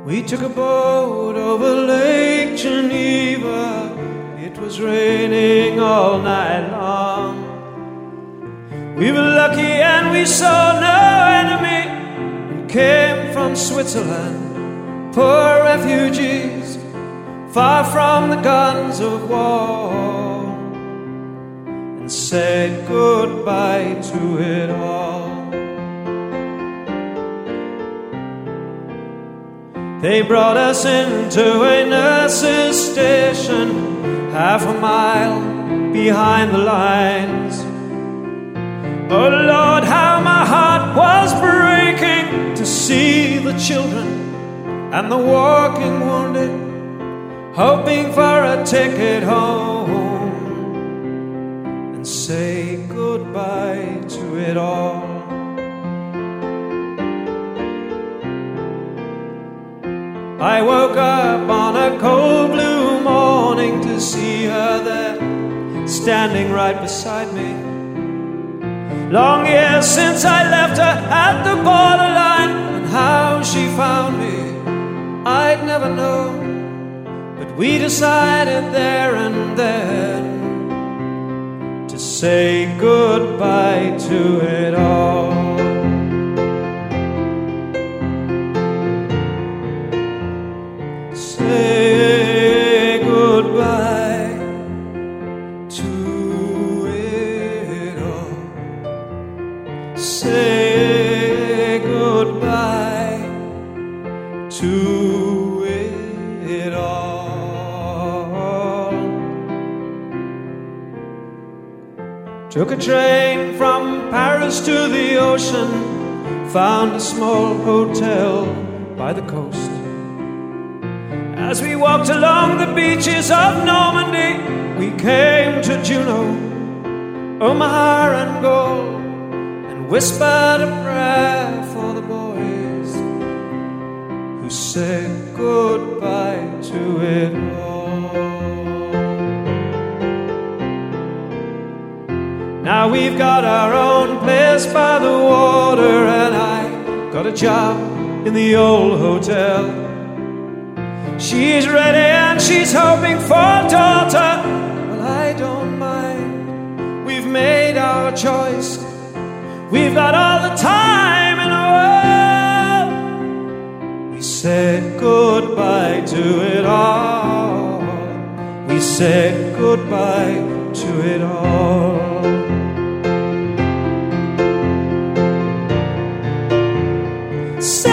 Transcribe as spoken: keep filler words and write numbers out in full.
We took a boat over Lake Geneva. It was raining all night long. We were lucky and we saw no enemy. We came from Switzerland, poor refugees, far from the guns of war, and said goodbye to it all. They brought us into a nurse's station, half a mile behind the lines. Oh Lord, how my heart was breaking to see the children and the walking wounded, hoping for a ticket home, and say goodbye to it all. I woke up on a cold blue morning to see her there, standing right beside me. Long years since I left her at the borderline, and how she found me I'd never know. But we decided there and then to say goodbye to it all. Say goodbye to it all. Say goodbye to it all. Took a train from Paris to the ocean, found a small hotel by the coast. As we walked along the beaches of Normandy, we came to Juneau, Omaha and Gold, and whispered a prayer for the boys who said goodbye to it all. Now we've got our own place by the water, and I got a job in the old hotel. She's ready and she's hoping for a daughter. Well, I don't mind. We've made our choice. We've got all the time in the world. We said goodbye to it all. We said goodbye to it all. Say